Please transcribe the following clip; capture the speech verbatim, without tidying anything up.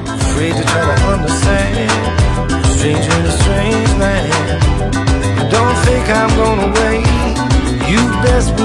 afraid to try to understand, stranger in a strange land. Don't think I'm gonna wait, you best